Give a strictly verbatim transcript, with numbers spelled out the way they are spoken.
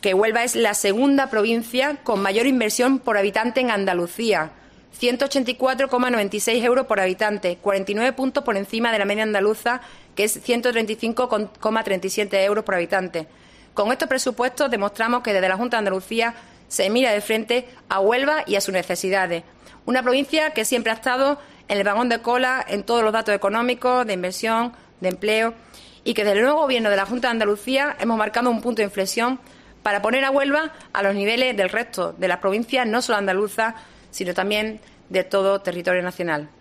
que Huelva es la segunda provincia con mayor inversión por habitante en Andalucía, ciento ochenta y cuatro coma noventa y seis euros por habitante, cuarenta y nueve puntos por encima de la media andaluza, que es ciento treinta y cinco coma treinta y siete euros por habitante. Con estos presupuestos demostramos que desde la Junta de Andalucía se mira de frente a Huelva y a sus necesidades. Una provincia que siempre ha estado en el vagón de cola en todos los datos económicos, de inversión, de empleo, y que desde el nuevo Gobierno de la Junta de Andalucía hemos marcado un punto de inflexión para poner a Huelva a los niveles del resto de las provincias, no solo andaluzas, sino también de todo territorio nacional.